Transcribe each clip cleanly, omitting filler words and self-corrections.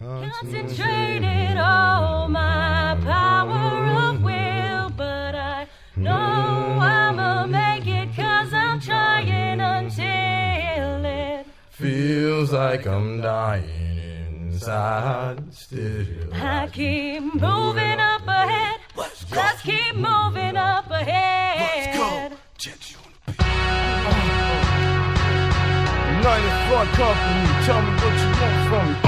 Concentrated all my power of will, but I know I'ma make it 'cause I'm trying until it feels like I'm dying inside still. I keep moving up ahead. Let's keep moving up ahead. Let's go. Jet you on the beat. United Front Company, tell me what you want from me.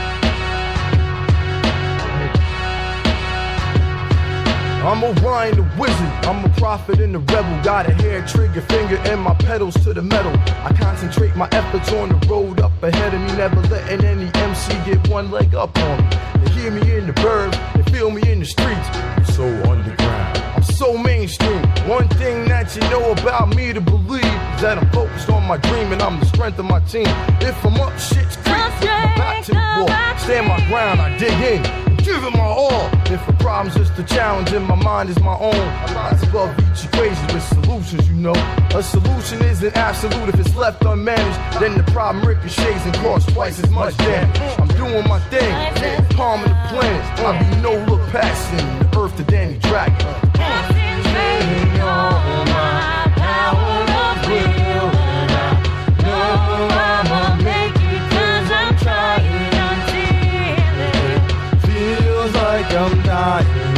I'm Orion the wizard, I'm a prophet and a rebel. Got a hair trigger finger and my pedals to the metal. I concentrate my efforts on the road up ahead of me, never letting any MC get one leg up on me. They hear me in the burbs, they feel me in the streets. I'm so underground, I'm so mainstream. One thing that you know about me to believe is that I'm focused on my dream and I'm the strength of my team. If I'm up shit's creek, I'm back to the wall. Stand my ground, I dig in. Give it my all. If a problem's just a challenge and my mind is my own, I rise above each equation with solutions, you know. A solution isn't absolute. If it's left unmanaged, then the problem ricochets and causes twice as much damage. I'm doing my thing, calming the planets. I be no look passing the earth to Danny Dragon. Concentrating all my power of will, and I know I'ma make it 'cause I'm trying until it feels like I'm dying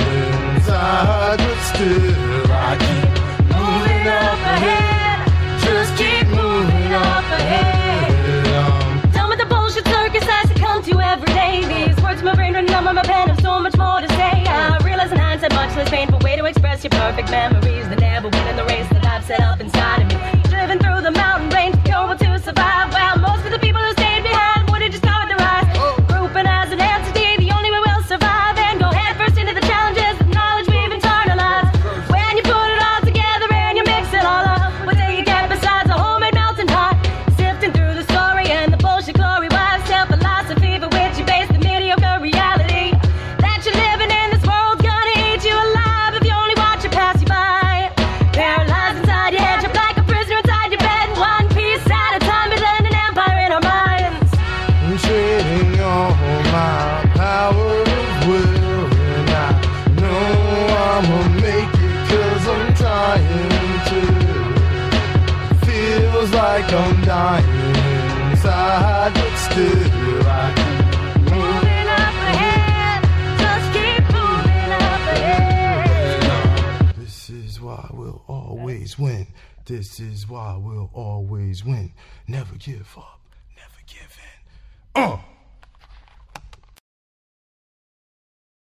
inside, but still I keep moving up ahead. Just keep moving up ahead. Done with the bullshit circus I succumb to every day. These words in my brain running on my pen have so much more to say. I realize in hindsight much less painful way to express your perfect memories that never win in the race that I've set up inside of me. Driven through the mountain range, pure will to survive. Well, most of the people who stayed behind would've just started to rise. Grouping as an entity, the only way we'll survive and go head first into the challenges of knowledge we've internalized. When you put it all together and you mix it all up, what do you get besides a homemade melting pot? Sifting through the story and the bullshit glory, wives tell philosophy for which you base the mediocre reality that you're living in. This world's gonna eat you alive if you only watch it pass you by. Paralyzed inside your head, trapped like a prisoner inside your bed. One piece at a time, building an empire in our minds. I'm trading all my power of will, and I know I'ma make it 'cause I'm trying to. Feels like I'm dying inside, but still I keep Moving up ahead, just keep moving up ahead. This is why we'll always win. This is why we'll always win. Never give up, never give in.